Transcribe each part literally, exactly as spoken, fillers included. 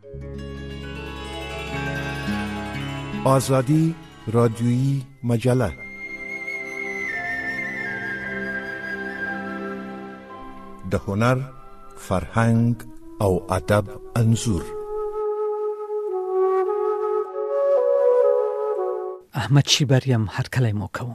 آزادی رادیویی مجله. د هنر، فرهنګ او ادب انځور. احمد شیبریم هر کله مو کوم.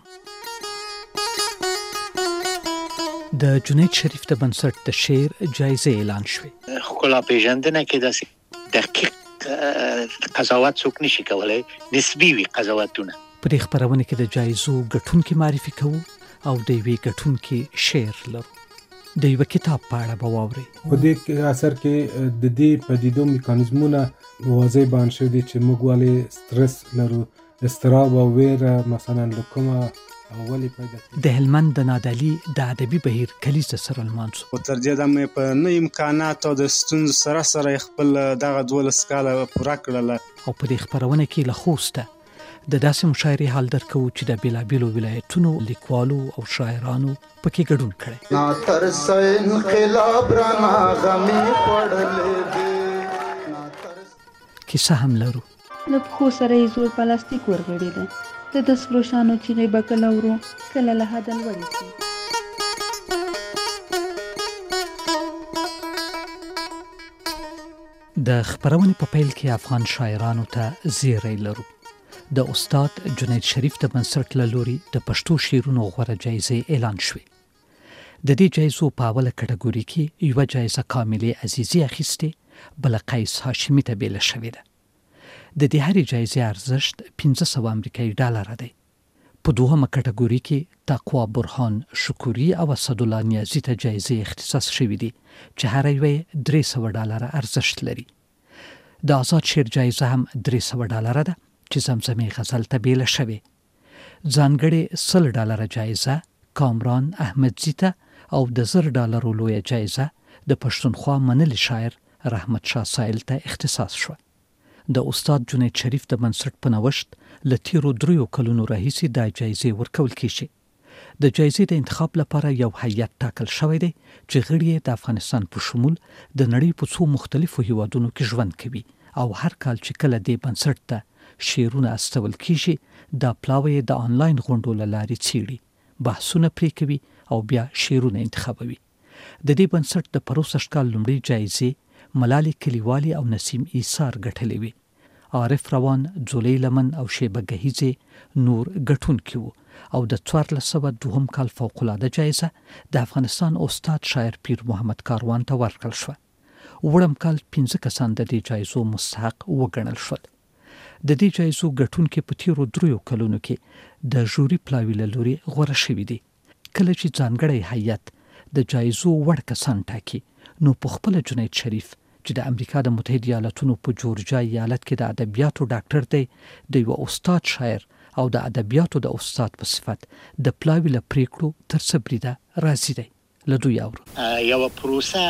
د جنید شریف د بنسټ د شعر جایزه اعلان شوه. ښکلا پیژندنه کې داسې دقیق قضاوت څوک نشي کولای، نسبي وي قضاوتونه. په دې خبرونه کې د جایزو ګټونکي معرفي کوو او د یوې ګټونکي شعر لرو. د یو کتاب په اړه به واورئ. په دې اثر کې د دې پدیدو میکانیزمونه واضح بیان شوي دي چې موږ ولې سټرس لرو، اضطراب او ویره مثلا لکمه اولی پیدا کړي. د هلمند د نادعلي د ادبي بهیر کلیزه سره لمانځو. او تر دې دمه په نه امکانات او د ستونزو سره سره خپل دغه دولس کاله پوره کړل. او په دې خبرونه کې له خوسته د داسې مشاعرې حال درکو چې د بیلابیلو ولایتونو لیکوالو او شاعرانو پکې ګډون کړي. نا ترس انقلاب را ناغمي پړلې دي. کیسه هم لرو. له خو سره یې زور پلاستیک ورغړی ده. د دسلو شانو چې غیبه کله ورو کله له حد لوړی شي. د خبرونې په پیل کې افغان شاعرانو ته زیری لرو. د استاد جنید شریف د بنسټ له لوري د پښتو شعرونو غوره جایزه اعلان شوه. د دې جایزو په اوله کټګوري کې یو جایزه کاملې عزیزي اخیسته، بل قیس هاشمي ته بیل شوې ده. د دې هرې جایزې ارزښت پنځه سوه امریکایي ډالر دی. په دوهمه کټګوري کې تقوا برهان شکوري او اسدالله نیازي ته جایزې اختصاص شوې دي چې هر یوه درې سوه ډالر ارزښت لري. د آزاد شعر جایزه هم درې سوه ډالر ده چې زمزمې غزل ته بیل شوې. ځانګړې سل ډالر جایزه کامران احمدزي ته او د زر ډالرو لویه جایزه د پښتونخوا منلي شاعر رحمت شاه سایل ته اختصاص شوه. د استاد جنید شریف د بنسټ په نوښت له تیرو دریو کلونو راهیسې دا جایزې ورکول کیږي. د جایزې د انتخاب لپاره یو هیئت ټاکل شوی دی چې غړي د افغانستان په شمول د نړۍ په څو مختلفو هیوادونو کې ژوند کوي او هر کال چې کله دې بنسټ ته شعرونه استول کیږي دا پلاوی د آنلاین غونډو له لارې څیړي، بحثونه پرې کوي او بیا شعرونه انتخابوي. د دې بنسټ د پروسږ کال لومړۍ جایزې ملالۍ کلیوالي او نسیم ایثار ګټلې وي. عارف روان، جولۍ لمن او شیبه گهیزې نور ګټونکي وو او د څوارلس سوه دوهم کال فوق‌العاده جایزه د افغانستان استاد شاعر پیر محمد کاروان ته ورکړل شوه. وړم کال پنځه کسان د دې جایزو مستحق وګڼل شول. د دې جایزو ګټونکي په تیرو دریو کلونو کې د ژوري پلاوي له لوري غوره شوي دي. کله چې ځانګړی هیئت د جایزو وړ کسان ټاکي نو په خپله جنید شریف چې د امریکا د متحده ایالاتونو په جورجیا ایالت کې د ادبیاتو ډاکټر دی، د یو استاد شاعر او د ادبیاتو د استاد په صفت د پلاوي له پریکړو تر صبریده راضي دی. له دوی اورو. یو پروسه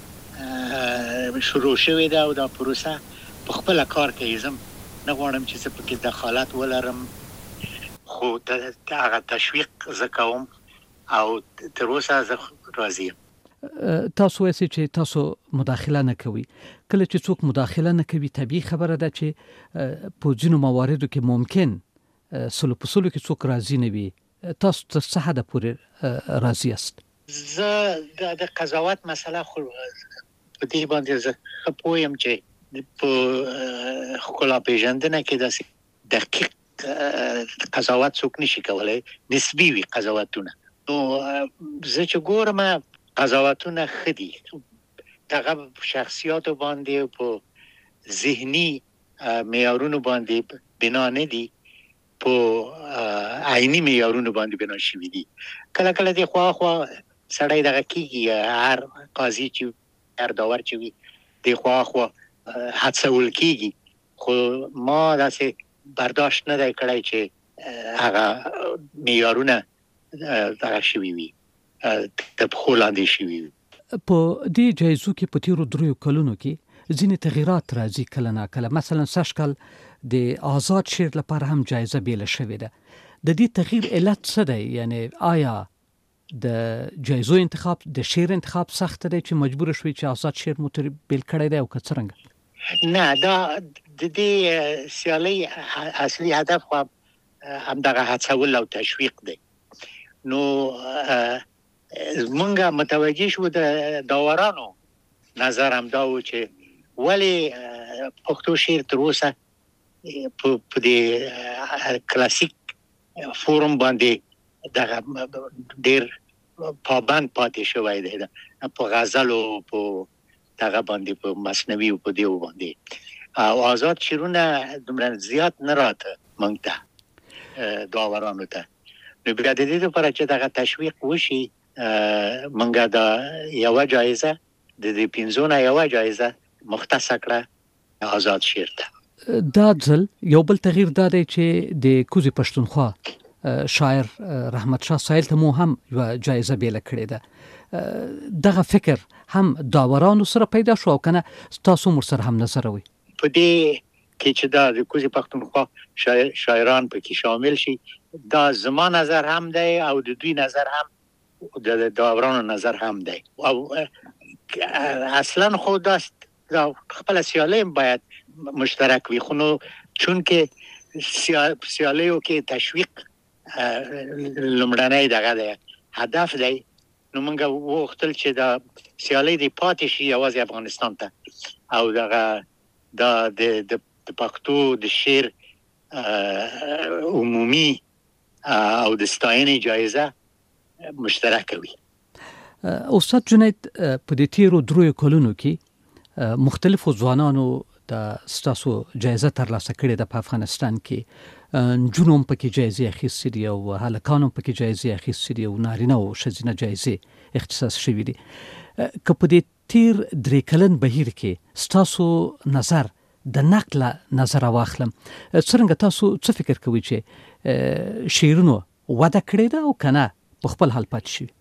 شروع شوې ده او دا پروسه په خپل کار کوي. زم نه غواړم چې زه پکې دخالت ولرم، خو هغه تشویق زه کوم او تر اوسه زه راضي یم. تاسو وایئ چې تاسو مداخله نه کوي. کله چې څوک مداخله نه کوي طبیعي خبره ده چې په ځینو مواردو کې ممکن سلو په سلو کې څوک راضي نه وي. تاسو تر څه حده پورې راضي یاست؟ زه د قضاوت مسله خو په دې باندې زه ښه پوه یم چې په ښکلا پیژندنه کې داسې دقیق قضاوت څوک نشي کولای، نسبي وي قضاوتونه. نو زه چې ګورم قضاوتونه ښه دي، هغه شخصیاتو باندې په ذهني معیارونو باندې بنا نه دي، په عیني معیارونو باندې بنا شوي دي. کله کله دې خوا خوا سړی دغه کېږي، هر قاضي چې هر داور چې وي دې خوا خوا حدسول کېږي، خو ما داسې برداشت نه دی کړی چې هغه معیارونه دغه شوي وي، د پښو لاندې شوي وي. په دې جایزو کې په تیرو دریو کلونو کې ځینې تغییرات راځي کله ناکله. مثلا سږ کال د آزاد شعر لپاره هم جایزه بیله شوې ده. د دې تغییر علت څه دی؟ یعنی آیا د جایزو انتخاب د شعر انتخاب سخت دی چې مجبور شوي چې آزاد شعر مو تر بیل کړی دی او که څرنګه؟ نه دا د دې سیالي اصلي هدف خو همدغه هڅول او تشویق دی. نو مونږه متوجه شو د داورانو نظر هم دا و چې ولی پښتو شعر تر اوسه په دې کلاسیک فورم باندې دغه ډېر پابند پاتې شوی دی په غزل او په دغه باندې په مثنوي او په دیو باندې او آزاد شعرونه دومره زیات نه راته مونږ ته داورانو ته. نو بیا د دې لپاره چې دغه تشویق وشي مونږه دا یو جایزه د دې پنځونه یو جایزه مختص کړه آزاد شعر ته. دا ځل یو بل تغییر دا دی چې د کوزي پښتونخوا شاعر رحمت شاه سایل ته مو هم یو جایزه بیل کړې ده. دغه فکر هم داورانو سره پیدا شو او کنه تاسو مر سره هم نظر وي په دې کې چې دا د کوزي پښتونخوا شاعر شاعران پکې شامل شي؟ دا زما نظر هم دی او د دوی نظر هم د داورانو نظر هم دی او اصلا خود است دا خپل سیالی باید مشترک وي. خو نو چون کې سیالیو کې تشویق لمړنۍ دغه دی هدف دی، نو موږ وغوښتل چې دا سیالي د پاتې شي یوازې افغانستان ته او دغه دا د د پښتو د شعر عمومي او د ستاینې جایزه مشترک وي. استاد جنید په دې تیرو درو کلونو کې مختلفو ځوانانو د ستاسو جایزه ترلاسه کړې ده په افغانستان کې. نجونو په کې جایزې اخیستې دي او هلکانو په کې جایزې اخیستې دي او نارینه او ښځینه جایزې اختصاص شوي دي. که په دې تیر درې کلن بهیر کې ستاسو نظر د نقل نظر واخلم، څرنګه تاسو څه فکر کوئ چې شعرونو وده کړې ده او کنه په خپل حال پاتې شي؟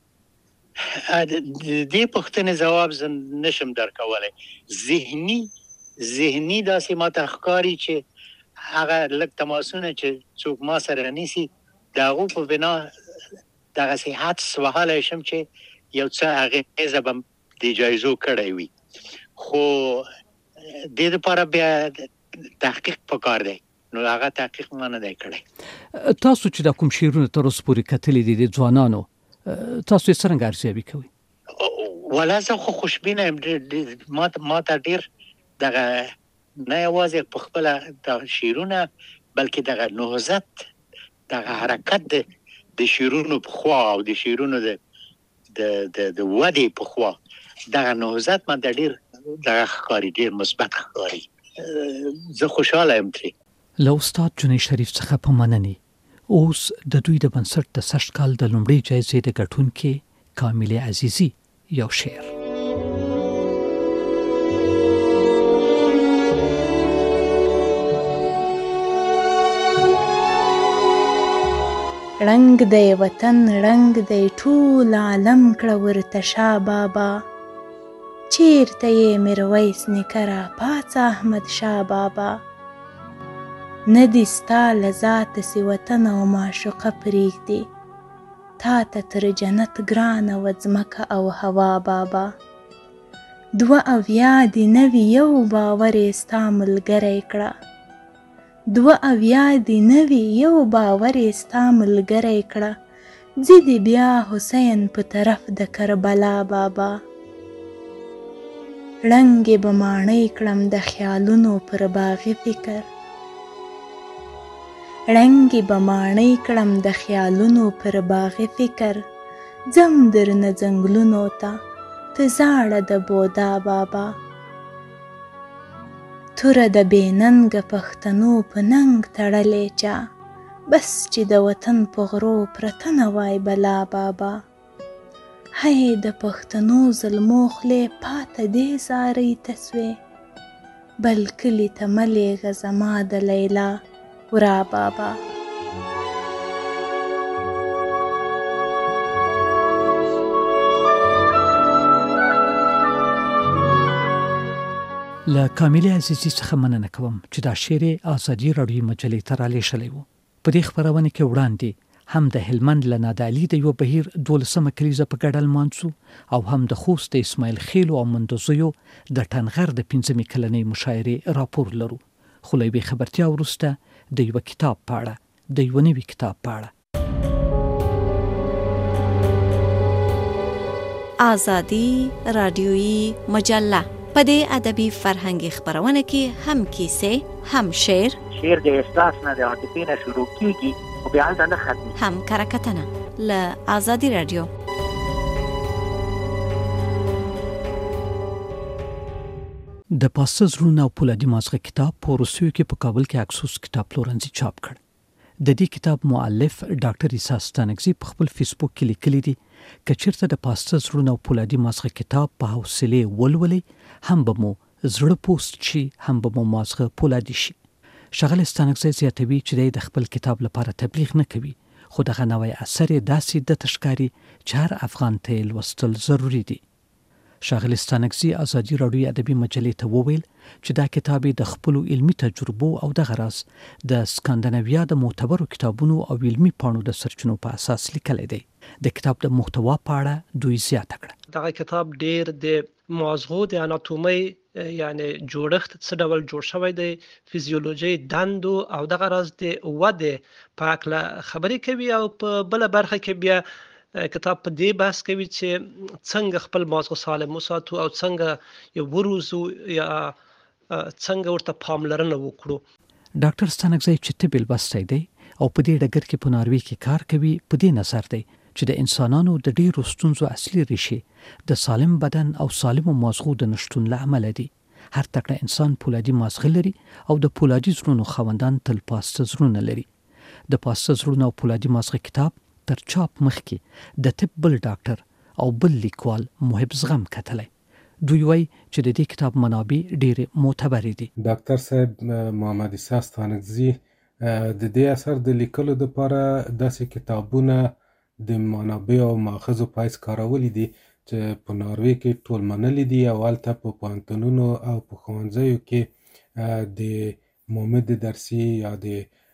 د دې پوښتنې جواب زه نشم درکولی. ذهني ذهني داسې ماته ښکاري چې هغه لږ تماسونه چې څوک ما سره نیسي د هغو په بنا دغسې حدس وهلی شم چې یو څه اغېزه به د جایزو کړی وي، خو دې دپاره بیا تحقیق پکار دی، نو هغه تحقیق ما نه دی کړی. تاسو چې دا کوم شعرونه تر اوسه پورې کتلي دي د ځوانانو، تاسو یې څرنګه ارزیابي کوئ؟ ولا زه خو خوشبینه یم. ما ته ډېر دغه نه یوازې په خپله دغه شعرونه بلکې دغه نهضت دغه حرکت د شعرونو په خوا او د شعرونو د د ودې په خوا دغه نهضت ما ته ډېر دغه ښکاري، ډېر مثبت ښکاري. زه خوشحاله یم ترې. له استاد جنید شریف څخه په مننې اوس د دوی د بنسټ د سږ کال د لومړۍ جایزې د ګټونکي کاملې عزیزي یو شعر. رنگ دی وطن رنگ دی ټول عالم کړه ورته شاه بابا، چیرته یې میرویس نیکه راپاڅه احمد شاه بابا. نه دي ستا له ذاته سي وطن او معشوقه پرېږدي، تا ته تر جنت ګرانه وه ځمکه او هوا بابا. دوه اویا دي نوي یو باور یې ستا ملګری کړه، دوه اویا دي نوي یو باور یې ستا ملګری کړه. ځي دي بیا حسین په طرف د کربلا بابا. ړنګې به ماڼۍ کړم د خیالونو پر باغي فکر، ړنګې به ماڼۍ کړم د خیالونو پر باغي فکر. ځم درنه ځنګلونو ته ته زاړه د بودا بابا. توره د بې ننګه پښتنو په ننګ تړلې چا، بس چې د وطن په غرو پرته نه وای بلا بابا. هی د پښتنو ظلمو خولې پاته دې زارۍ ته سوې، بل کلي ته مه لېږه زما د لیلا ورا بابا. له کاملې عزیزي څخه مننه کوم چې دا شعر ازادي راډیو مجلې ته رالیږلی و. په دې خپرونه کې وړاندې هم د هلمند له نادعلي د یو بهیر دولسمه کلیزه په ګډه لمانځو او هم د خوست د اسماعیل خیل او مندوزیو د ټنغر د پنځمې کلنۍ مشاعرې راپور لرو. خو له یوې خبرتیا وروسته د یو کتاب په اړه د یو نوي کتاب په اړه. آزادی رادیویی مجله په دې ادبي فرهنګي خبرونه کې هم کیسې، هم شعر، شعر د احساس نه د عاطفې نه شروع کیږي او بیا هلته نه ختمي، هم کرکټنه له آزادی رادیو. د پاسته زړونه او پولادي مازغه کتاب په روسیو کې په کابل کې اکسوس کتاب پلورنځي چاپ کړ. د دې کتاب مؤلف ډاکټر عیسی ستانکزی په خپل فیسبوک کې لیکلي دي که چیرته د پاسته زړونه او پولادي مازغه کتاب په حوصله ولولي هم به مو زړه پوست شي، هم به مو مازغه پولادي شي. ښاغلی ستانکزی زیاتوي چې د خپل کتاب لپاره تبلیغ نه کوي، خو دغه نوی اثر یې داسې د تشکاري چې هر افغان ته لوستل ضروري دي. ښاغلی ستانکزی ازادي راډیو ادبي مجلې ته وویل چې دا کتاب د خپلو علمي تجربو او دغه راز د سکاندیناویا د معتبرو کتابونو او علمي پاڼو د سرچینو په اساس لیکلی دی. د کتاب د محتوا په اړه دوی زیاته کړه. دغه کتاب ډیر د مازغو د اناتومي یعنی جوړښت څه ډول جوړ شوی دی، فزیولوژي دندو او دغه راز د وده په اړه خبرې کوي او په بل برخه کې بیا کتاب په دې بحث کوي چې څنګه خپل مازغه سالم وساتو او څنګه یو وروزو یا څنګه ورته پاملرنه وکړو. ډاکټر ستانکزی چې طب لوستی دی او په دې ډګر کې په ناروې کې کار کوي، په دې نظر دی چې د انسانانو د ډیرو ستونزو اصلي ریښې د سالم بدن او سالمو مازغو د نشتون له امله دي. هر تکړه انسان پولادي مازغه لري او د پولادي زړونو خاوندان تل پاسته زړونه لري. د پاسته زړونو او پولادي مازغه کتاب تر چاپ مخکې د طب بل ډاکټر او بل لیکوال محب زغم کتلی. دوی وایي چې د دې کتاب منابع ډېرې معتبرې دي. ډاکټر صاحب محمد عیسی ستانکزی د دې اثر د لیکلو لپاره داسې کتابونه د منابع او ماخذو په حیث کارولي دي چې په ناروې کې ټول منلي دي او هلته په پوهنتونونو او په ښوونځیو کې د مومد درسي یا د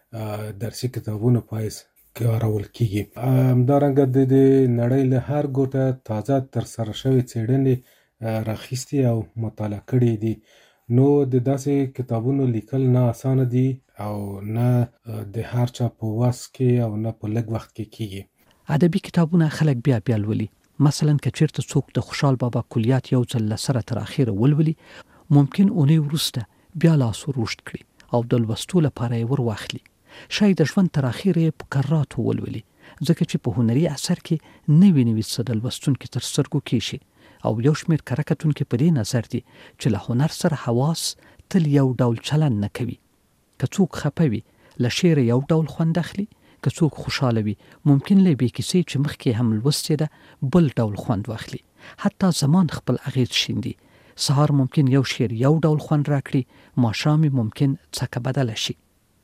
درسي کتابونو په حیث کارول کیږي. همدارنګه د نړۍ له هر ګوټه تازه ترسره شوې څېړنې راخیستې او مطالعه کړې دي. نو د داسې کتابونو لیکل نه اسانه دي او نه د هر چا په وس کې او نه په لږ وخت کې کیږي. ادبي کتابونه خلک بیا بیا لولي. مثلا که چیرته څوک د خوشحال بابا کلیات یو ځل له سره تر اخره ولولي، ممکن اونۍ وروسته بیا لاس ورشت کړي او د لوستو لپاره یې ور واخلي. شاید د ژوند تر اخره په کراتو ولولي، ځکه چې په هنري اثر کې نوي نوي څه د لوستونکي تر سترګو کېږي او یو شمېر کره کتونکي په دې نظر دي چې له هنر سره حواس تل یو ډول چلند نه کوي. که څوک خفه وي له شعر یو ډول خوند اخلي، که څوک خوشحاله وي ممکن له بې کیسې چې مخکې هم لوستې ده بل ډول خوند واخلي. حتی زمان خپل اغېز شیندي. سهار ممکن یو شعر یو ډول خوند راکړي، ماښام ممکن څکه بدله شي.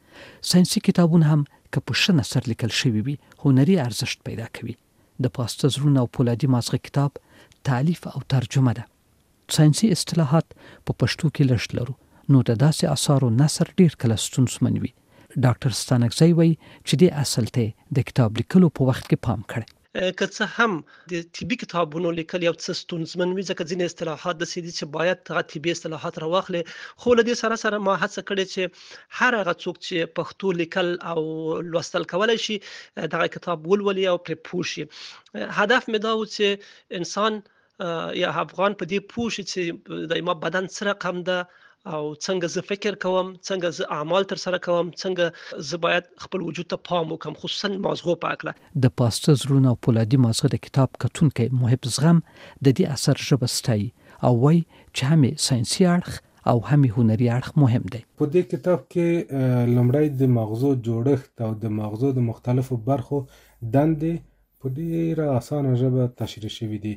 ساینسي کتابونه هم که په ښه نثر لیکل شوي وي هنري ارزښت پیدا کوي. د پاسته زړونه او پولادي مازغه کتاب تالیف او ترجمه ده. ساینسي اصطلاحات په پښتو کې لږ لرو، نو د داسې اثارو نثر ډیر کله ستونزمن وي. ډاکټر ستانکزی وایي چې دې اصل ته د کتاب لیکلو په وخت کې پام کړی. که څه هم د طبي کتابونو لیکل یو څه ستونزمن وي، ځکه ځینې اصطلاحات داسې دي چې باید هغه طبي اصطلاحات راواخلي. خو له دې سره سره ما هڅه کړې چې هر هغه څوک چې پښتو لیکل او لوستل کولی شي دغه کتاب ولولي او پرې پوه شي. هدف مې دا و چې انسان یا افغان په دې پوه شي چې د ما بدن څه رقم ده او څنګه زه فکر کوم، څنګه زه اعمال تر سره کوم، څنګه زه باید خپل وجود ته پام وکم، خصوصا مازغو په اړه. د پاسته زړونه او پولادي مازغه د کتاب کتونکی محب زغم د دې اثر ژبه ستایي او وایي چې هم ساینسي اړخ او هم هنري اړخ مهم دی. په دې کتاب کې لومړی د مغزو جوړښت او د مغزو د مختلفو برخو دندې په ډېره اسانه ژبه تشریح شوي دي.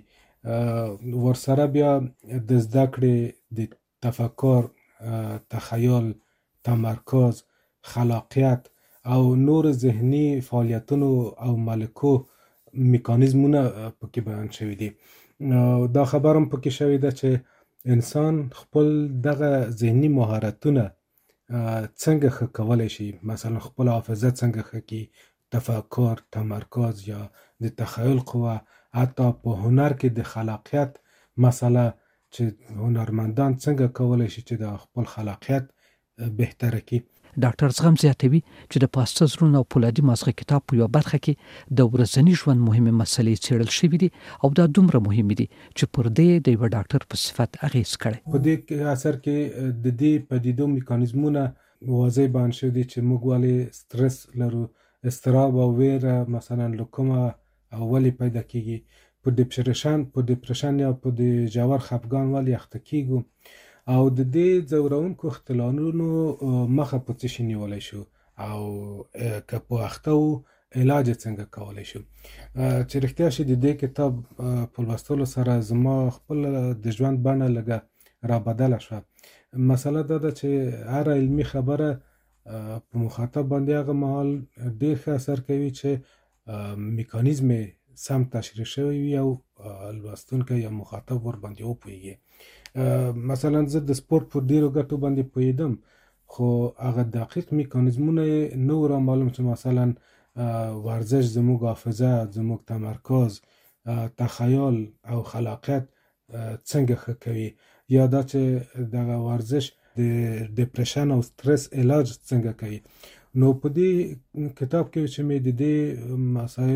ورسره بیا د زده کړې د تفکر، تخیل، تمرکز، خلاقیت او نور ذهني فعالیتونو او ملکو میکانیزمونه پکې بیان شوي دي. دا خبر هم پکې شوی ده چې انسان خپل دغه ذهني مهارتونه څنګه ښه کولی شي، مثلا خپل حافظه څنګه ښه کړي، تفکر، تمرکز یا د تخیل قوه، حتی په هنر کې د خلاقیت مسله چې هنرمندان څنګه کولی شي چې د خپل خلاقیت بهتره کړي. ډاکټر زغم زیاتوي چې د پاسته زړونو او پولادي مازغه کتاب په یو برخه کې د ورځني ژوند مهمه مسلې څېړل شوې دي او دا دومره مهم دي چې پر دې د یو ډاکټر په صفت اغیز کړي. په دې اثر کې د دې پدیدو میکانیزمونه واضح بیان شوي دي چې موږ ولې سترس لرو، اضطراب او ویره مثلا لکومه او ولې پیدا کیږي، په ډیپریشن په ډیپریشن یا په د ژور خفګان ولې اخته کیږو، او د دې ځورونکو اختلالونو مخه په څه شي نیولی شو او که په اخته وو علاج څنګه کولی شو. چې رښتیا شي د دې کتاب په لوستلو سره زما خپل د ژوند بڼه لږه را بدله شوه. مسله دا ده چې هر علمي خبره په مخاطب باندې هغه مهال ډېر ښه اثر کوي چې میکانیزم سم تشریح شوی وي او لوستونکی یا مخاطب ور باندې وپوهیږي. مثلا زه د سپورت په ډیرو ګټو باندې پوهیدم، خو هغه دقیق میکانیزمونه نه و را معلوم چې مثلا ورزش زموږ حافظه، زموږ تمرکز، تخیل او خلاقیت څنګه ښه کوي، یا دا چې دغه ورزش د ډیپریشن او سترس علاج څنګه کوي. نو په دې کتاب کې چې مې د دې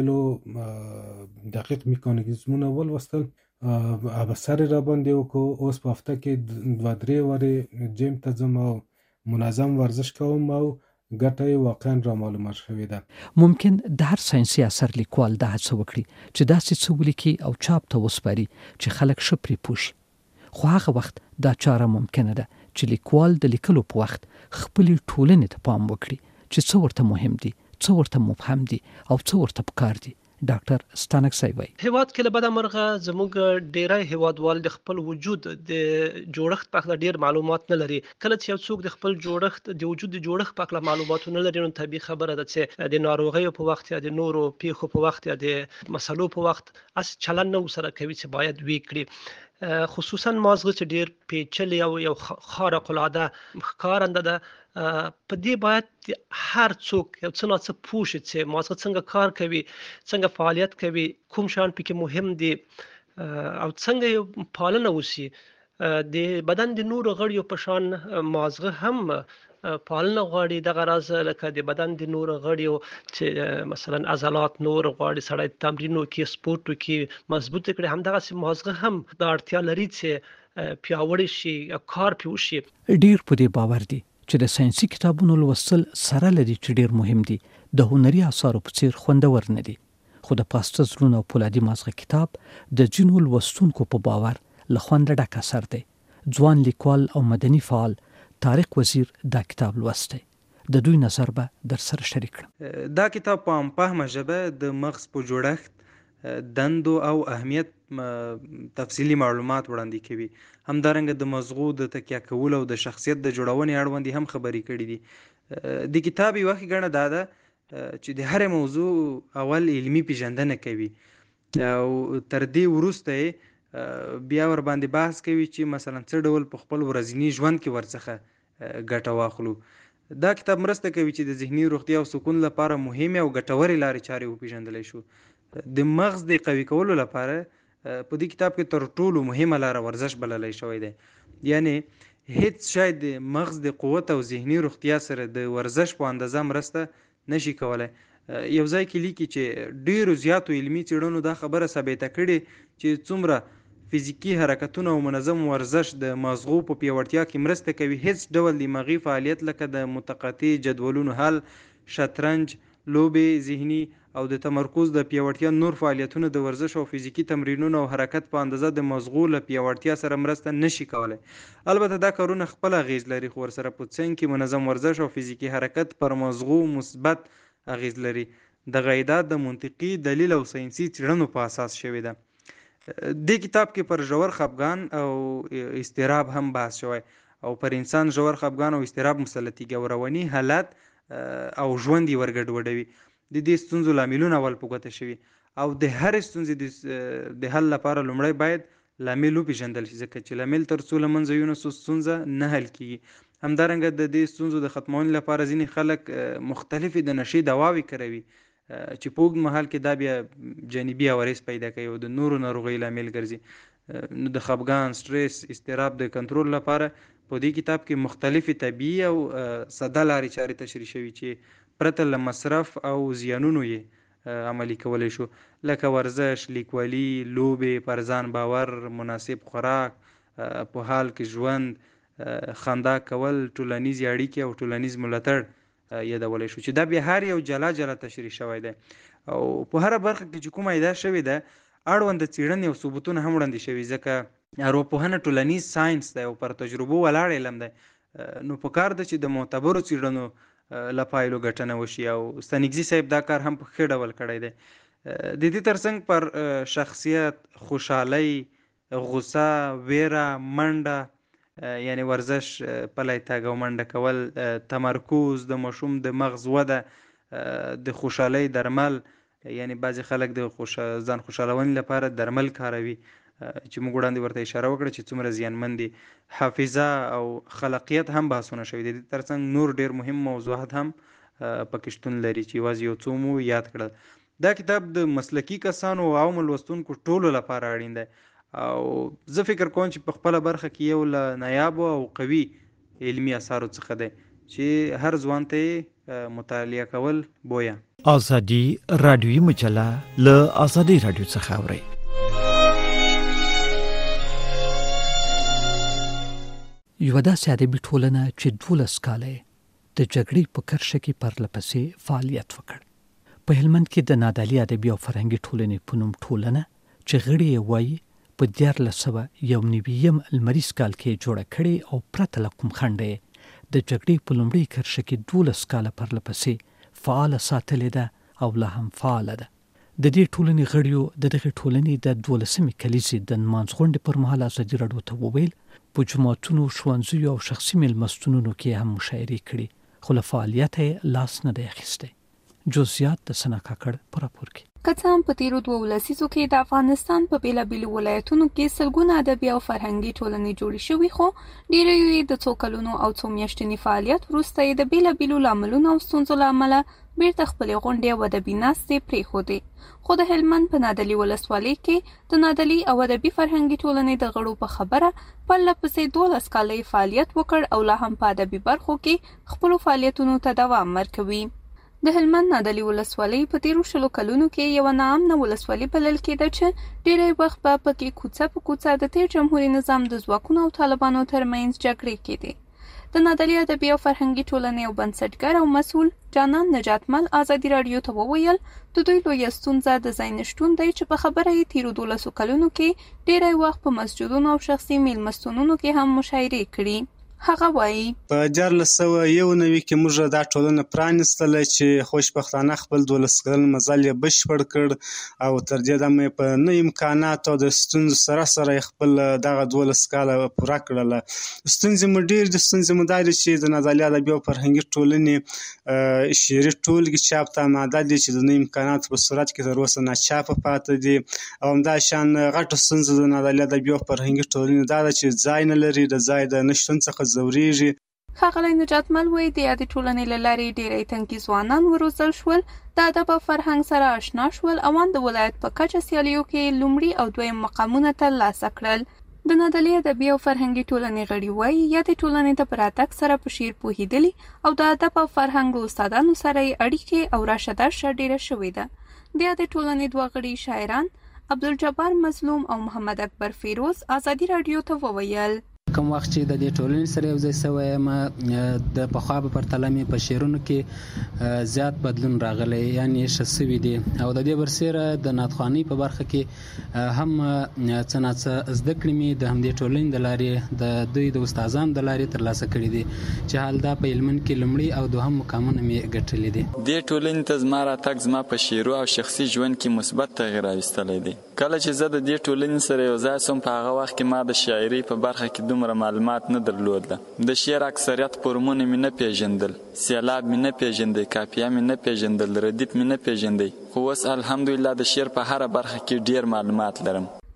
مسایلو دقیق میکانیزمونه ولوستل، اب سر را باندې وکړو. اوس په هفته کې دوه درې وارې جیم ته ځم او منظم ورزش کوم او ګټه یې واقعا را معلومه شوې ده. ممکن د هر ساینسي اثر لیکوال دا هڅه وکړي چې داسې څه ولیکي او چاپ ته وسپاري چې خلک ښه پرې پوه شي، خو هغه وخت دا چاره ممکنه ده چې لیکوال د لیکلو په وخت خپلې ټولنې ته پام وکړي چې څه ورته مهم دي، څه ورته مبهم دي او څه ورته پکار دي. ډاکټر ستانک صاحب وایي هیواد کې له بده مرغه زموږ ډیری هیوادوال د خپل وجود د جوړښت په اړه ډیر معلومات نه لري. کله چې یو څوک د خپل جوړښت د وجود د جوړښت په اړه معلومات نه لري، نو طبیعي خبره ده چې د ناروغیو په وخت یا د نورو پیښو په وخت یا د مسلو په وخت اس چلن نه سره کوي چې باید وی کړي. خصوصا مازغه چې ډیر پیچلې او یو خارق العاده ښکارنده ده، په دې باید هر څوک یو څه نه څه پوه شي چې مازغه څنګه کار کوي، څنګه فعالیت کوي، کوم شیان پکې مهم دي او څنګه یو پالنه وشي. د بدن د نورو غړیو په شان مازغه هم پالنه غواړي. دغه راز لکه د بدن د نورو غړیو چې مثلا عضلات نور غواړي سړی تمرینو کې سپورت کې مضبوط کړي، همدغه مازغه هم د اړتیا لري چې پیاوړی شي او کار پیو شي. ډیر په دې باور دي چې د ساينسي کتابونو لوستل سره لري چې ډیر مهم دي، د هنري اثارو په څیر خوندور نه دي. خو د پاسته زړونو او پولادي مازغه کتاب د جنو لوستونکو په باور له خوند ډک اثر دی. ځوان لیکوال او مدني فعال طارق وزیر دا کتاب لوستی، د دوی نظر به در سره شریک کړم. دا کتاب په عام فهمه ژبه د مغز په جوړښت، دندو او اهمیت تفصیلی معلومات وړاندې کوي. همدارنګه د مغزو د تکیه کولو او د شخصیت د جوړونې اړوند هم خبرې کړي دي. د کتاب یوه ښه ګڼه دا ده چې د هرې موضوع اول علمي پیژندنه کوي او تر دې وروسته بیا ور باندې بحث کوي چې مثلا څه ډول په خپل ورځني ژوند کې ورڅخه ګټه واخلو. دا کتاب مرسته کوي چې د ذهني روغتیا او سکون لپاره مهمه او ګټورې لارې چارې وپیژندلی شو. د مغز د قوي کولو لپاره په دې کتاب کې تر ټولو مهمه لاره ورزش بللی شوی دی. یعنی هیڅ شی د مغز د قوت او ذهني روغتیا سره د ورزش په اندازه مرسته نشي کولای. یو ځای کې لیکي چې ډیرو زیاتو علمي څېړنو دا خبره ثابته کړې چې څومره فزیکی حرکتونه او منظم ورزش د مغزو په پیاوړتیا کې مرسته کوي. هیڅ ډول دماغي فعالیت لکه د متقاطع جدولونو حل، شطرنج، لوبې، ذهني او د تمرکز د پیاوړتیا نور فعالیتونه د ورزش او فزیکی تمرینونو او حرکت په اندازه د مغزو له پیاوړتیا سره مرسته نشي کولای. البته دا کارونه خپل اغیز لري، خو ورسره په څنګ کې منظم ورزش او فزیکی حرکت پر مغزو مثبت اغیز لري. د غیدات د منطقي دلیل او ساينسي څېړنو په اساس شوی ده. د کتاب کې پر ژور خفګان او اضطراب هم بحث شوی او پر انسان ژور خفګان او اضطراب مسلطي ګورونی حالت او ژوند یې ورګډوډوي. د دې ستونزو لاملونه ول په ګوته شوي او د هرې ستونزې د حل لپاره لومړی باید لامل وپېژندل شي، ځکه چې لامل تر څو له منځه یونسو ستونزه نه حل کیږي. همدارنګه د دې ستونزو د ختمولو لپاره ځینې خلک مختلفې د نشې دواوې کاروي، چې په اوږد مهال کې دا بیا جانبي عوارض پیدا کوي او د نورو ناروغیو لامل ګرځي. نو د خفګان، سټرس، اضطراب د کنټرول لپاره په دې کتاب کې مختلفې طبیعي او ساده لارې چارې تشریح شوي چې پرته له مصرف او زیانونو یې عملي کولی شو، لکه ورزش، لیکوالي، لوبې، پر ځان باور، مناسب خوراک، په حال کې ژوند، خندا کول، ټولنیزې اړیکې او ټولنیز ملاتړ یادولی شو چې دا بیا هر یو جلا جلا تشریح شوی دی او په هره برخه کې چې کومه ادعا شوې ده اړوند څېړنې او ثبوتونه هم وړاندې شوي، ځکه ارواپوهنه ټولنیز ساینس دی او پر تجربو ولاړ علم دی. نو په کار ده چې د معتبرو څېړنو له پایلو ګټنه وشي او ستانکزي صاحب دا کار هم په ښه ډول کړی دی. د دې ترڅنګ پر شخصیت، خوشحالۍ، غوسه، ویره، منډه یعنی ورزش، پلی تګ او منډه کول، تمرکز، د ماشوم د مغز وده، د خوشحالۍ درمل، یعنی بعضې خلک د ځان خوشحالونې لپاره درمل کاروي چې موږ وړاندې ورته اشاره وکړه چې څومره زیانمن دي. حافظه او خلاقیت هم بحثونه شوي دي. د دې ترڅنګ نور ډېر مهم موضوعات هم پکې شتون لري چې یوازې یو څو مو یاد کړل. دا کتاب د مسلکي کسانو او عامو لوستونکو ټولو لپاره اړین دی او زه فکر کوم چې په خپله برخه کې یو له نایابو او قوي علمي اثارو څخه دی چې هر ځوان ته یې مطالعه کول بویه. ازادي رادیویي مجله له ازادي رادیو څخه اورئ. یوه داسې ادبي ټولنه چې دولس کاله د جګړې په کرښه کې پرله پسې فعالیت وکړ. په هلمند کې د نادعلي ادبي او فرهنګي ټولنې په نوم ټولنه چې غړي یې وایي په دیارلس سوه یو نوي لمریز کال کې جوړه کړې او پرته له کوم خنډه د جګړې په لومړۍ کرښه کې دولس کاله پرله پسې فعاله ساتلې ده او لا هم فعاله ده. د دې ټولنې غړیو د دغې ټولنې د دولسمې کلیزې د نمانځغونډې پر مهال ازادي راډیو ته وویل په جوماتونو، ښوونځیو او شخصي میلمستونونو کې هم مشاعرې کړي خو له فعالیته یې لاس نه دی اخیستی. جزئیات د سنا کاکړ په راپور کې. که څه هم په تیرو دوو لسیزو کې د افغانستان په بېلابېلو ولایتونو کې سلګونه ادبي او فرهنګي ټولنې جوړې شوي، خو ډېرې یې د څو کلونو او څو میاشتني فعالیت وروسته یې د بېلابېلو لاملونو او ستونزو له امله بیرته خپلې غونډې او ادبي ناستې پرېښودې. خو د هلمند په نادعلي ولسوالۍ کې د نادعلي او ادبي فرهنګي ټولنې د غړو په خبره پرله پسې دولس کاله فعالیت وکړ او لا هم په ادبي برخو کې خپلو فعالیتونو ته دوام ورکوي. د هلمند نادعلي ولسوالۍ په تیرو شلو کلونو کې یوه ناامنه ولسوالي بلل کېده چې ډېری وخت به پکې کوڅه په کوڅه د تیر جمهوري نظام د ځواکونو او طالبانو ترمنځ جګړې کېدې. د نادعلي ادبي او فرهنګي ټولنې او بنسټګر او مسؤل جانان نجاتمل ازادي راډیو ته وویل د دوی لویه ستونزه د ځای نشتون دی چې په خبره یې تیرو دولسو کلونو کې ډېری وخت په مسجدونو او شخصي میلمستونونو کې هم مشاعرې کړي. هغه وایي په دیارلس سوه یو نوي کې موږ دا ټولنه پرانیستله چې خوشبختانه خپل دولس کلن مزل یې بشپړ کړ او تر دې دمه یې په نه امکاناتو او د ستونزو سره سره خپل دغه دولس کاله پوره کړله. ستونزې مو ډېرې دي. ستونزې مو دا دي چې د نادعلي ادبي او فرهنګي ټولنې شعري ټولګې چاپ ته آماده دي چې د نه امکاناتو په صورت کې تر اوسه ناچاپه پاتې دي او همداشان غټه ستونزه د نادعلي ادبي او فرهنګي ټولنې دا ده چې ځای نه لري، د ځای د نشتون څخه ځورېږي. ښاغلی نجاتمل وایي د یادې ټولنې له لارې ډېری تنکي ځوانان وروزل شول، د ادب او فرهنګ سره اشنا شول او ان د ولایت په کچه سیالیو کې لومړي او دویم مقامونه ترلاسه کړل. د نادعلي ادبي او فرهنګي ټولنې غړي وایي یادې ټولنې ته په راتګ سره په شعر پوهېدلي او د ادب او فرهنګ استادانو سره یې اړیکې او راشه درشه ډېره شوې ده. د یادې ټولنې دوه غړي شاعران عبدالجبار مظلوم او محمد اکبر فیروز ازادي راډیو ته وویل کوم وخت چې د دې ټولنې سره یو ځای سوی یم د پخوا په پرتله مې په شعرونو کې زیات بدلون راغلی، یعنې ښه سوي دي او د دې برسېره د نعتخوانۍ په برخه کې هم څه ناڅه زده کړې مې د همدې ټولنې د لارې د دوی د استادانو د لارې ترلاسه کړي دي چې حال دا په هلمند کې لومړي او دوهم مقامونه مې ګټلي دي. دې ټولنې ته زما راتګ زما په شعرو او شخصي ژوند کې مثبت تغییر راوستلی دی. کله چې زه د دې ټولنې سره یو ځای سوم په هغه وخت کې ما د شاعرۍ په برخه کې دومره معلومات نه درلوده. د شعر اکثریت فورمونه مې نه پیژندل، سیلاب مې نه پیژندی، کافیه مې نه پیژندل، ردیف مې نه پیژندی، خو اوس الحمدلله د شعر په هره برخه کې ډیر معلومات لرم.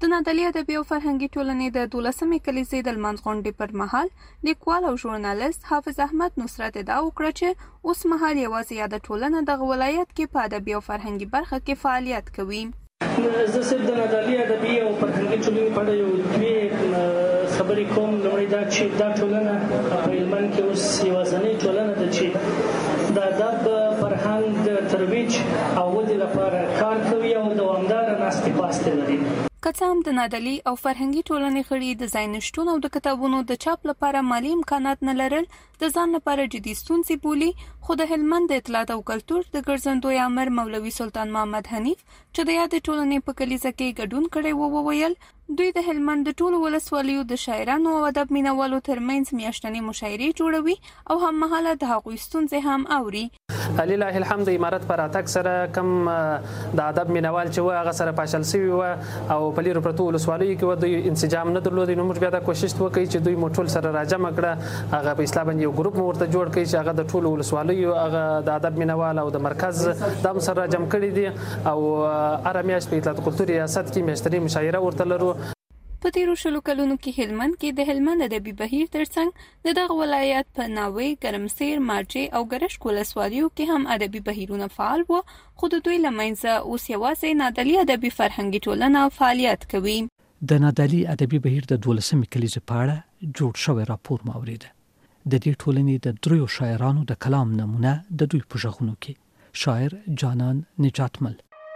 د نادعلي ادبي او فرهنګي ټولنې د دولسمې کلیزې د لمانځ غونډې پر مهال لیکوال او ژورنالیست حافظ احمد نصرت ادعا وکړه چې اوس مهال یوازې یاده ټولنه دغه ولایت کې په ادبي او فرهنګي برخه کې فعالیت کوي. زه صرف د نادعلي ادبي او فرهنګي ټولنې په اړه یو دوې خبرې کوم. لومړی دا چې دا ټولنه په هلمند کې اوس یوازینۍ ټولنه ده چې د ادب فرهنګ د ترویج او ودې لپاره کار کوي او دوامداره ناستې پاستې لري. که څه هم د نادعلي او فرهنګي ټولنې غړي د ځای نشتون او د کتابونو د چاپ لپاره مالي امکانات نه لرل د ځان لپاره جدي ستونزې بولي، خو د هلمند د اطلاعات او کلتور د ګرځندوی امر مولوي سلطان محمد حنیف چې د یادې ټولنې په کلیزه کې ګډون کړی و وویل دوی د هلمند د ټولو ولسوالیو د شاعرانو او ادب مینوالو ترمنځ میاشتنې مشاعرې جوړوي او هممهاله د هغوی ستونزې هم اوري. لله الحمد امارت پر اتک سره کم د ادب مینوال چې و هغه سره پاشل سوي و او په لیرو پرتو ولسوالیو کې و دوی انسجام نه درلود. نو موږ بیا دا کوشش وکړو چې دوی مو ټول سره راجمع کړه، هغه په اسلام باندې یو ګروپ مو ورته جوړ کړي چې هغه د ټولو ولسوالیو هغه د ادب مینوال او د مرکز دم سره راجمع کړي دي او هره میاشت په اطلاعات کلتور ریاست کې میاشتنۍ مشاعره ورته لرو. په تیرو شلو کلونو کې هلمند کې د هلمند ادبي بهیر ترڅنګ د دغه ولایت په ناوې، ګرمسیر، مارجې او ګرشک ولسوالیو کې هم ادبي بهیرونه فعال وو، خو د دوی له منځه اوس یوازې نادعلي ادبي فرهنګي ټولنه فعالیت کوي. د نادعلي ادبي بهیر د دولسمې کلیزې په اړه جوړ شوی راپور مو اورېده. د دې ټولنې د دریو شاعرانو د کلام نمونه د دوی په غږونو کې شاعر جانان نجاتمل.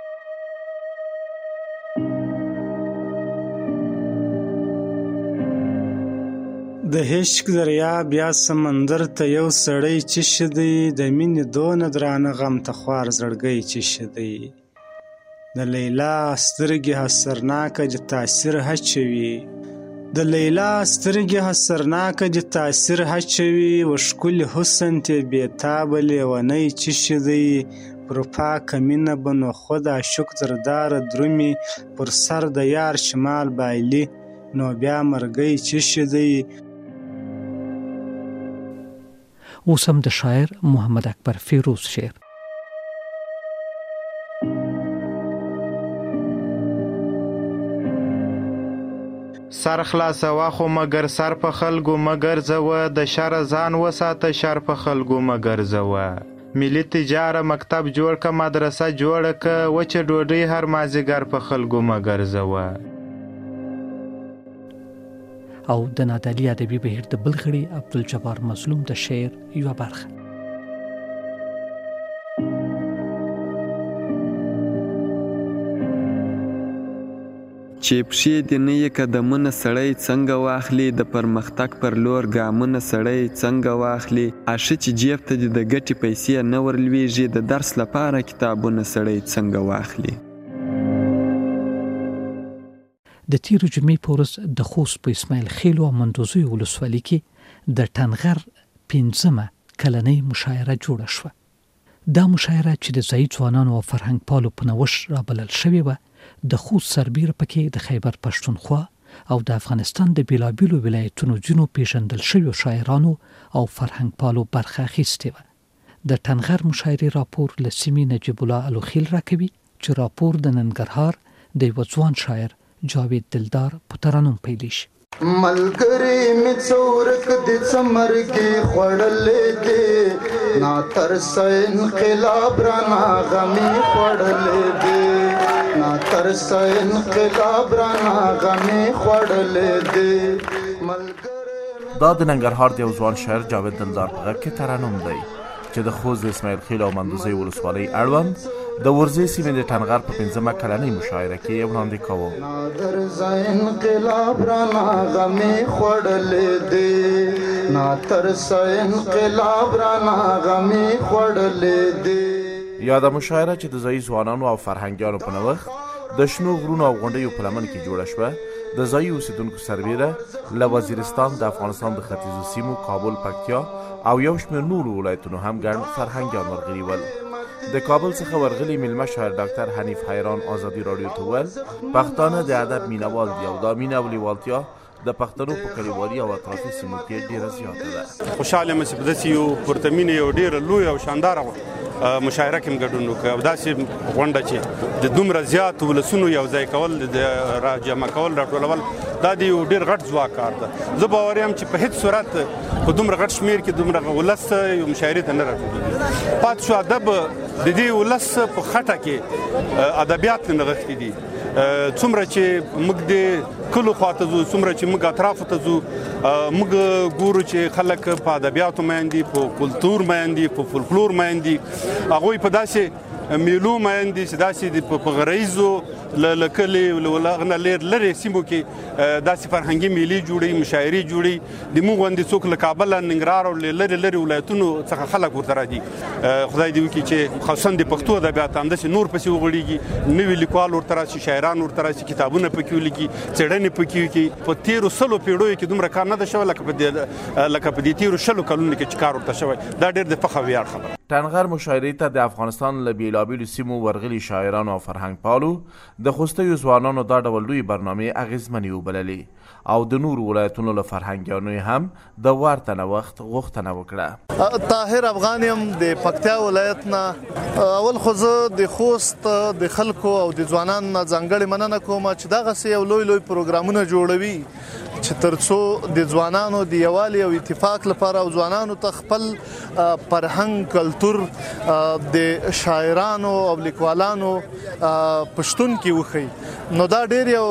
د عشق دریاب یا سمندر ته یو سړی چش دی، د مینې دونه درانه غم ته خوار زړګی چش دی. د لیلا سترګې حسرناکه د تاثیر هچوي، د لیلا سترګې حسرناکه د تاثیر هچوي، و ښکلي حسن ته بېتابه لیونی چش دی. پر پاکه مینه به نو خود عاشق زرداره درومي، پر سر د یار شمال بایلي نو بیا مرګی چش دی. اوس هم د شاعر محمد اکبر فیروز شعر. سر خلاصوه خو مگر سر په خلکو مگر زوه، د شر ځان وساته شر په خلکو مگر زوه. ملي تجاره مکتب جوړ که مدرسه جوړه که، وچه ډوډۍ هر مازیګر په خلکو مگر زوه. او د نادعلي ادبي بهیر د بل غړي عبدالجبار مظلوم د شعر یوه برخه. چې پښې دې نه یې قدمونه سړی څنګه واخلي، د پرمختګ پر لور ګامونه سړی څنګه واخلي. اشه چې جیب ته دې د ګټې پیسې نه ورلویږي، د درس لپاره کتابونه سړی څنګه واخلي. د تیرو جمعې په ورځ د خوست په اسماعیل خیل او مندوزي ولسوالۍ کې د ټنغر پنځمه کلنۍ مشاعره جوړه شوه. دا مشاعره چې د ځایي ځوانانو او فرهنګ پالو په نوښت رابلل شوې وه، د خوست سربیره پکې د خیبر پښتونخوا او د افغانستان د بیلابیلو ولایتونو ځینو پیژندل شویو شاعرانو او فرهنګ پالو برخه اخیستې وه. د ټنغر مشاعرې راپور له سیمې نجیب الله الوخیل راکوي چې راپور د ننګرهار د یوه ځوان شاعر جاوید دلدار په ترانوم پیلی شي. ملګری می څورک د څمر کې خړلې دي، نا ترس انقلاب را نا غمي خړلې دي، نا ترس انقلاب را نا غمي خړلې دي. دا د ننګرهار د یو ځوان شاعر جاوید دلدار په غږ کې ترانوم دی چې د خوست د اسماعیل خیل او مندوزي ولسوالۍ اړوند د ورځې سیمې د ټنغر په پنځمه کلنۍ مشاعره کې یې وړاندې کوو. نادر انقلاب را نا غمي خړلې دي، ناتر انقلاب را نا غمي خړلې دي. یا د مشاعره چې د ځایي ځوانانو او فرهنګیانو په نوښت د شنو غرونو او غونډیو په لمن کې جوړه شوه، د ځایي اوسیدونکو سربیره له وزیرستان، د افغانستان د ختیځو سیمو، کابل، پکتیا او یو شمېر نورو ولایتونو هم ګڼ فرهنګیان ورغلي ول. د کابل څخه ورغلي میلمه شاعر ډاکټر حنیف حیران ازادي راډیو ته وویل پښتانه د ادب مینوال دي او دا مینه او لیوالتیا د پښتنو په کلیوالي او اطرافي سیمو کې ډېره زیاته ده. خوشحاله یم چې په داسې یو پرته مینه یو ډېره لویه او شانداره مشاعره کې ګډون وکړ او داسې غونډه چې د دومره زیات ولسونو یو ځای کول د راجمع کول راټولول دا د یو ډېر غټ ځواک کار ده. زه باور یم چې په هیڅ صورت په دومره غټ شمېر کې دومره ولس یو مشاعرې ته نه راټولېږي. پاتې شو ادب د دې ولس په خټه کې ادبیات نغښتي دي. څومره چې موږ د کلو خواته ځو، څومره چې موږ اطرافو ته ځو، موږ ګورو چې خلک په ادبیاتو مین دي، په کلتور مین دي، په فولکلور مین دي. هغوی په داسې میلو مین دي چې داسې په غریزو له کلي له نه لرې سیمو کې داسې فرهنګي میلې جوړوي، مشاعرې جوړوي. د موږ غوندې څوک له کابل، ننګرهار او لرې لرې ولایتونو څخه خلک ورته راځي. خدای دې وکړي چې خصوصا د پښتو ادبیات همداسې نور پسې وغوړېږي، نوي لیکوال ورته راشي، شاعران ورته راشي، کتابونه پکې ولیکي، څېړنې پکې وکړي. په تېرو سلو پیړیو کې دومره کار نه ده شوی لکه په دې تېرو شلو کلونو کې چې کار ورته شوی. دا ډېر د فخر ویاړ خبره. ټنغر مشاعرې ته د افغانستان له بېلابېلو سیمو ورغلي شاعرانو او فرهنګ پالو د خوستیو ځوانانو دا ډول لویې برنامې اغېزمنې وبللې او د نورو ولایتونو له فرهنګیانو هم د ورته نوښت غوښتنه وکړه. طاهر افغان یم د پکتیا ولایت نه. اول خو زه د خوست د خلکو او د ځوانانو نه ځانګړې مننه کوم چې دغسې یو لوی لوی پروګرامونه جوړوي چې تر څو د ځوانانو د یووالي او اتفاق لپاره او ځوانانو ته خپل فرهنګ، کلتور د شاعرانو او لیکوالانو پښتون کې وښیي. نو دا ډېر یو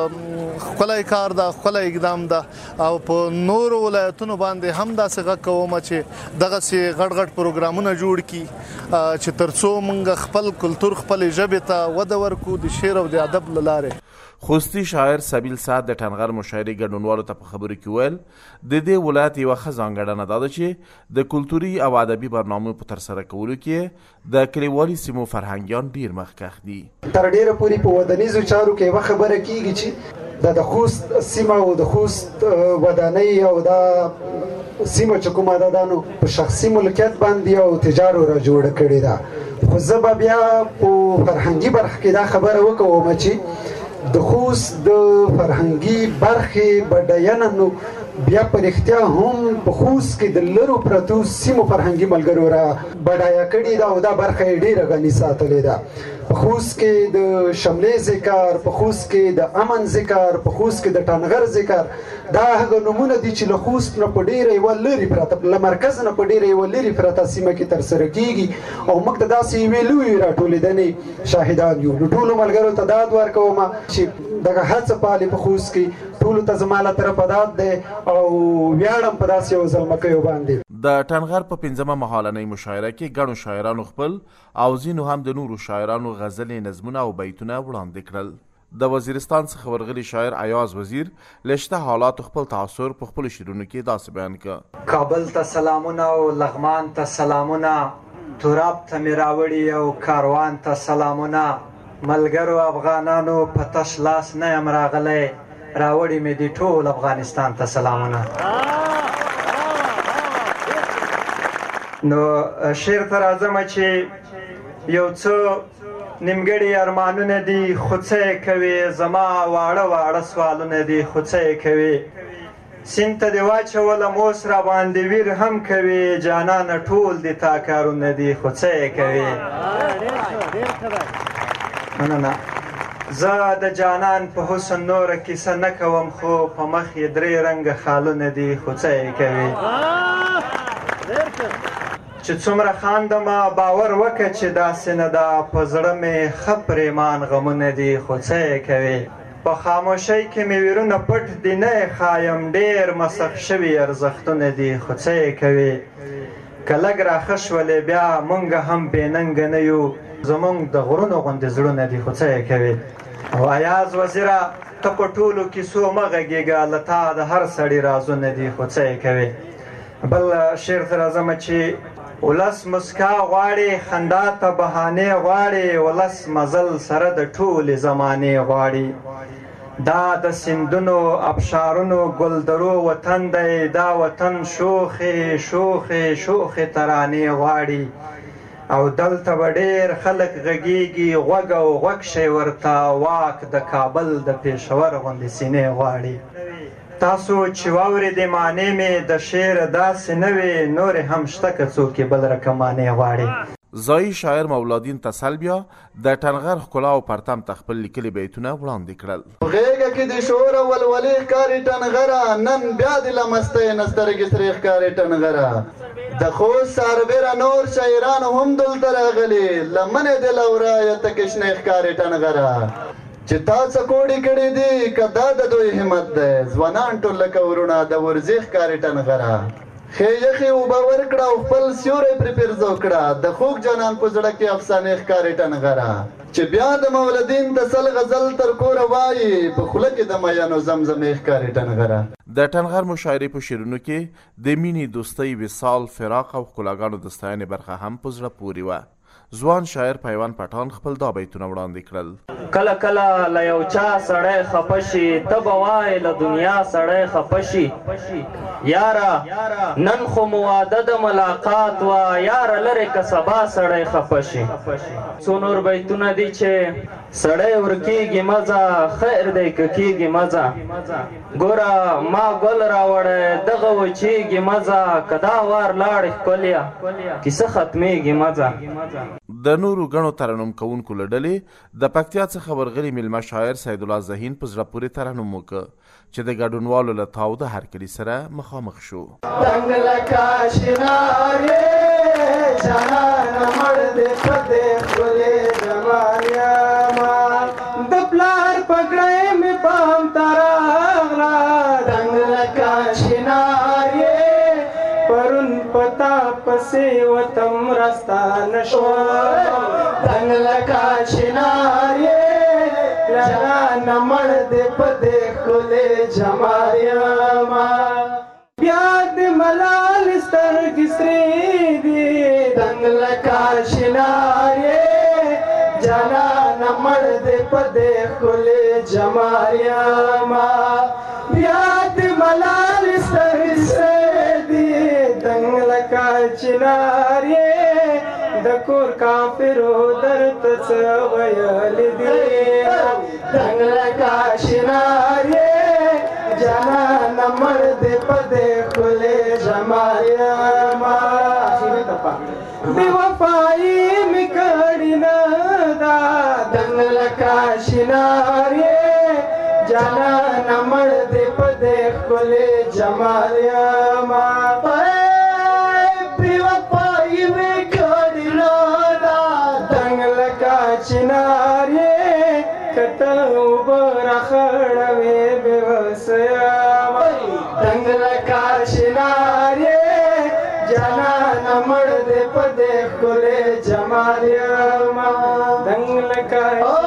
ښکلی کار ده، ښکلی اقدام ده او په نورو ولایتونو باندې هم داسې غږ کوم چې دغسې غټ غټ پروګرامونه جوړ کړي چې تر څو موږ خپل کلتور، خپلې ژبې ته وده ورکړو د شعر او د ادب له لارې. خوستی شاعر سبیل سعد د ټنغر مشاعرې ګډونوالو ته په خبرو کې ویل د دې ولایت یوه ښه ځانګړنه دا ده چې د کلتوري او ادبي برنامو په ترسره کولو کې د کلیوالي سیمو فرهنګیان ډېر مخکښ دي. تر ډېره پورې په ودانیزو چارو کې یوه خبره کېږي چې دا د خوست سیمه او د خوست ودانۍ او دا سیمه چې کومه ده دا نو په شخصي ملکیت باندې او تجارو را جوړه کړې ده. خو زه به بیا په فرهنګي برخه کې دا خبره وکوم چې د خوست د فرهنګي برخې بډاینه نو بیا په رښتیا هم په خوست کې د لرو پرتو سیمو فرهنګي ملګرو را بډایه کړې ده او دا برخه یې ډېره غني ساتلې ده. په خوست کې د شملې ذکر، په خوست کې د امن ذکر، په خوست کې د ټنغر ذکر، دا هغه نومونه دي چې له خوست نه په ډېره یوه لرې پرته، له مرکز نه په ډېره یوه لرې پرته سیمه کې ترسره کېږي او موږ د داسې یوې لویې راټولېدنې شاهدان یو. نو ټولو ملګرو ته داد ورکوم چې دغه هڅه پالې په خوست کې. ټولو ته زما له طرفه داد دی او ویاړم په داسې یو زلمکیو باندې. د ټنغر په پنځمه مهالنۍ مشاعره کې ګڼو شاعرانو خپل او ځینو هم د نورو شاعرانو غزلې، نظمونه او بیتونه وړاندې کړل. د وزیرستان څخه ورغلي شاعر ایاز وزیر له شته حالاتو خپل تاثر په خپلو شعرونو کې داسې بیان کړ. کابل ته سلامونه او لغمان ته سلامونه، توراب ته مې راوړي او کاروان ته سلامونه، ملګرو افغانانو په تش لاس نه یم راغلی، راوړي مې دي ټول افغانستان ته سلامونه. نو شعر ته راځم چې یو څه نیمګړي ارمانونه دي خو څه یې کوې، زما واړه واړه سوالونه دي خو څه یې کوې، سیند ته دې واچولم اوس را باندې ویر هم کوې، جانانه ټول دې تا کارونه دي خو څه یې کوې. مننه. زه د جانان په حسن نوره کیسه نه کوم خو په مخ یې درې رنګه خالونه دي خو څه یې کوې. چې څومره خاندمه باور وکړه چې داسې نه ده، په زړه مې ښه پرېمان غمونه دي خو څه یې کوې. په خاموشۍ کې مې ویرونه پټ دي نه یې ښایم، ډېر مسخ شوي ارزښتونه دي خو څه یې کوې. که لږ راښه شولې بیا مونږ هم بې ننګه نه یو، زمونږ د غرونو غوندې زړونه دي خو څه یې کوې. او ایاز وزیره ته په ټولو کیسو مه غږېږه، له تا د هر سړي رازونه دي خو څه یې کوې. بل شعر ته راځمه چې ولس مسکا غواړي، خندا ته بهانې غواړي، ولس مزل سره د ټولې زمانې غواړي. دا د سیندونو ابشارونو ګلدرو وطن دی، دا وطن شوخې شوخې شوخې ترانې غواړي. او دلته به ډېر خلک غږېږي، غوږ او غوږ شی ورته، واک د کابل د پېښور غوندې سینې غواړي. تاسو چې واورېدې معنی مې د شعر داسې نه وې، نورې هم شته که څوک یې بل رقم معنی غواړي. ځایي شاعر مولادین تسلبیا د ټنغر ښکلا او پرتم ته خپل لیکلي بیتونه وړاندې کړل. غېږه کې د شور او ولولې ښکاري ټنغره، نن بیا د له مستۍ نه سترګې سرې ښکاري ټنغره. د خوست سربېره نور شاعران هم دلته راغلي، لمنې د لورایه تکې شنې ښکاري ټنغره. چې تا څه کوډې کړې دي که دا د دوی همت دی، ځوانان ټول لکه ورونه د ورځې ښکاري ټنغره. ښې یخې اوبه ورکړه او خپل سیوری پرې پیرزو کړه، د خوږ جانان په زړه کې افسانې ښکاري ټنغره. چې بیا د مولدین تسل غزل تر کوره وایي، په خوله کې د میانو زمزمې ښکاري ټنغره. د ټنغر مشاعرې په شعرونو کې د مینې، دوستۍ، وصال، فراق او ښکلاګانو د ستاینې برخه هم په زړه پورې وه. ځوان شاعر پیوان پټان خپل دا بیتونه وړاندې کړل. کله کله له یو چا سړی خفه شي، ته به وایې له دنیا سړی خفه شي. یاره نن خو مو واده د ملاقات وه، یاره لرې که سبا سړی خفه شي. څو نور بیتونه دي چې سړی ورکېږي مزه، خیر دی که کېږي مزه. ګوره ما ګل راوړی دغه وچېږي مزه، که دا وار لاړې ښکلیه کیسه ختمېږي مزه. د نورو غنو ترنم کوونکو له ډلې د پکتیا څخه ورغلي میلمه شاعر سید الله ذهین په زړه پورې ترنم وکړ چې د ګډونوالو له تاوده هرکلي سره مخامخ شو. دنګ لکه شنارې جانانه مړ دې په دې ښکلې زمانیاما، د پلار پګړۍ مې پام ته راغله. دنګ لکه شنارې پرون پتا پسې وتم راستانه شوه. دنګ لکه شنارې جانانه مړ دې په دې ښکلې جمالیاما، بیا د ملال سترګې سرې دي. دنګ لکه شنارې جانانه مړ دې په دې ښکلې جمالیاما، بیا د ملال سترګې سرې دي. دنګ لکه چنارې د کور کافرو درته څه ویل دي. دنګ لکه شنارې جانانه مړ دې په دې ښکلې جمالیاما، بې وفایي مې کړې نه ده. دنګ لکه شنارې جانانه مړ دې په دې ښکلې جمالیاما، بې وفایي مې کړې نه ده. دنګ لکه چنارې که ته اوبه راخړوې بې وسیاما. دنګ لکه شنارې جانانه مړ دې په دې ښکلې جمالیاما. دنګ لکه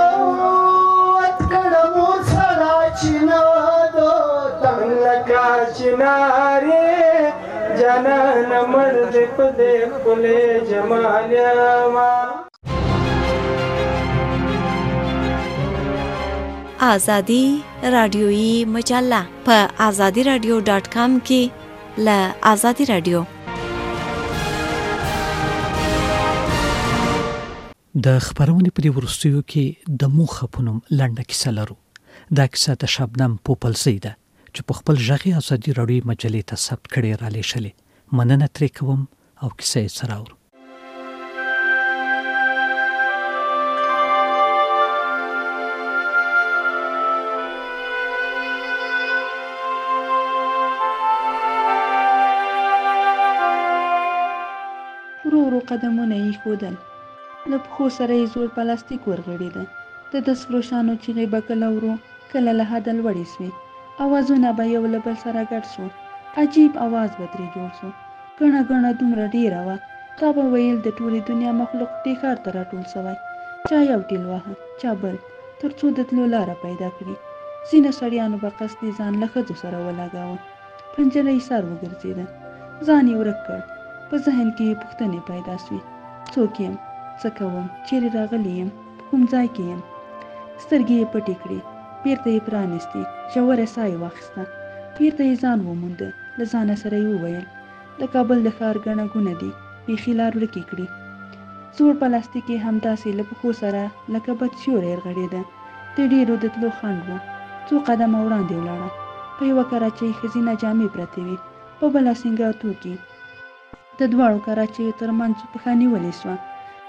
چنارې جانانه مړ دې په دې ښکلې جمالیاما. آزادی رادیویی مجله په آزادی رادیو ډاټ کام کې له آزادی رادیو. د خبرونې په دې وروستیو کې د موخه په نوم لنډه کیسه لرو. دا کیسه د شبنم پوپلزۍ ده چې په خپل ژغې ازادي راډیو مجلې ته ثبت کړې را لېږلې. مننه ترې کوم او کیسه یې سره اورو. ورو ورو قدمونه یې ښودل، له پښو سره یې زوړ پلاستیک ورغړېده. د دسکرو شانو چیغې به کله ورو کله له حده لوړې سوې، اوازونه به یو له بل سره ګډ شو. عجیب اواز به ترې جوړ شو. ګڼه ګڼه دومره ډېره وه، تا به ویل د ټولې دنیا مخلوق دې ښار ته راټول سوی. چا یو ټیل واهه، چا بل، تر څو د تلو لاره پیدا کړي. ځینې سړیانو به قصدي ځان له ښځو سره ولګاوه. پنجره یې سر وګرځېده، ځان یې ورک کړ. په ذهن کې یې پوښتنې پیدا سوې: څوک یم؟ څه کوم؟ چیرې راغلی یم؟ په کوم ځای کې یم؟ سترګې یې پټې کړې، بیرته یې پرانیستې، ژوره ساه یې واخیسته. بیرته یې ځان ومونده، له ځانه سره یې وویل: د کابل د ښار ګڼه ګونه دي، بیخي لار ورکې کړي. زوړ پلاستیک یې همداسې له پښو سره لکه بد سیوری ورغړېده. د ډېرو د تلو خنډ و. څو قدمه وړاندې ولاړه. په یوه کراچۍ ښځینه جامې پرتې وې، په بله سینګار توکي. د دواړو کراچیو تر منځ پښه نیولې سوه.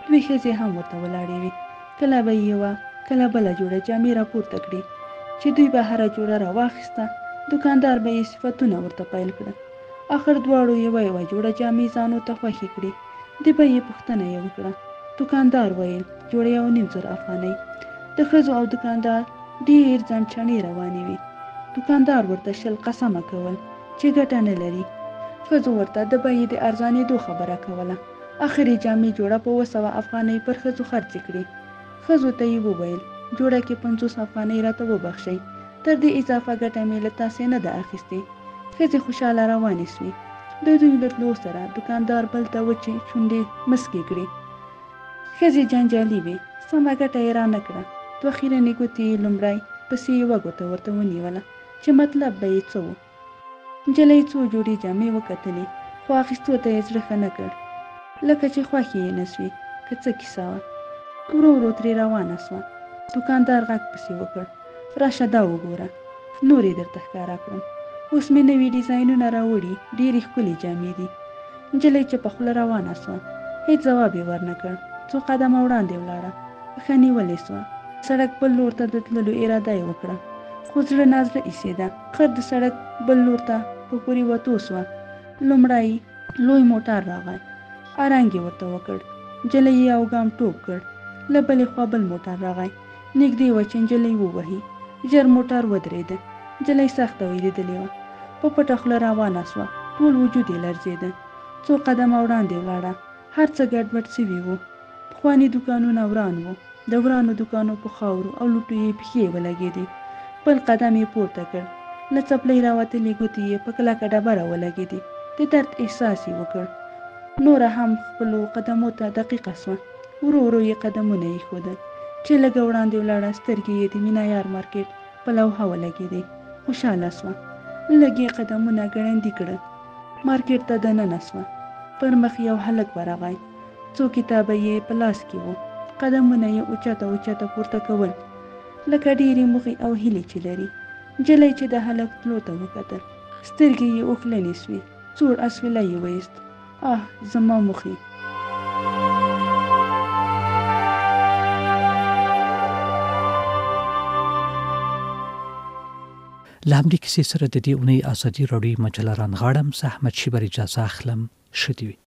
دوی ښځې هم ورته ولاړې وي. کله به یې یوه کله بله جوړه جامې راپورته کړي چې دوی به هره جوړه راواخیسته، دوکاندار به یې صفتونه ورته پیل کړه. آخر دواړو یوه یوه جوړه جامې ځانو ته خوښې کړې. د بیې پوښتنه یې وکړه. دوکاندار ویل جوړه یو نیم زر افغانۍ. د ښځو او دوکاندار ډېر ځنډچڼې روانې وي. دوکاندار ورته شل قسمه کول چې ګټه نه لري. ښځو ورته د بیې د ارزانېدو خبره کوله. آخر یې جامې جوړه په اوه سوه افغانۍ پر ښځو خرڅې کړې. ښځو ته یې وویل جوړه کې پنځوس افغانۍ راته وبخښئ، تر دې اضافه ګټه مې له تاسې نه ده اخیستې. ښځې خوشحاله روانې سوې. د دوی له تلو سره دوکاندار بل ته وچې شونډې مسکې کړې. ښځې جنجالي وې، سمه ګټه یې را نه کړه. دوه خیرنې ګوتې یې لومړی پسې یوه ګوته ورته ونیوله چې مطلب به یې څه و. نجلۍ څو جوړې جامې وکتلې خو اخیستو ته یې زړه ښه نه کړ، لکه چې خوښې یې نه سوې که څه کیسه وه. ورو ورو ترې روانه سوه. دوکاندار غږ پسې وکړ، راشه دا وګوره، نور یې درته ښکاره کړم. اوس مې نوي ډیزاینونه راوړي، ډېرې ښکلې جامې دي. نجلۍ چې په خوله روانه سوه، هېڅ ځواب یې ورنه کړ. څو قدمه وړاندې ولاړه، پښه نیولې سوه. سړک بل لور ته د تللو اراده یې وکړه، خو زړه نازړه ایسېده. خر د سړک بل لور ته په پورې وتو سوه. لومړی لوی موټر راغی، ارنګ یې ورته وکړ. نجلۍ یې یو ګام ټوپ کړ. له بلې خوا بل موټر راغی، نږدې وه چې نجلۍ ووهي. ژر موټر ودرېده. نجلۍ سخته وېرېدلې وه، په پټه خوله روانه سوه. ټول وجود یې لرزېده. څو قدمه وړاندې ولاړه، هر څه ګډوډ سوي وو. پخواني دوکانونه وران وو، د ورانو دوکانو په خاورو او لوټو یې پښې ولګېدې. بل قدم یې پورته کړ، له څپلۍ راوتلې ګوتې یې په کلکه ډبره ولګېدې. د درد احساس یې وکړ. نوره هم خپلو قدمو ته دقیقه سوه. ورو ورو یې قدمونه ایښودل. چې لږه وړاندې ولاړه، سترګې یې د مینایار مارکېټ په لوحه ولګېدې. خوشحاله سوه. لږ یې قدمونه ګړندي کړل. مارکېټ ته دننه سوه. پر مخ یو هلک ورغی. څو کتابه یې په لاس کې وو. قدمونه یې اوچته اوچته پورته کول، لکه ډېرې موخې او هیلې چې لري. نجلۍ چې د هلک تلو ته وکتل، سترګې یې اوښلنې سوې. سوړ اسویلی یې ویست. آه زما موخې. له همدې کیسې سره د دې اونۍ ازادي راډیو مجله رانغاړم. زه احمد شیبر اجازه اخلم. ښه دې وي.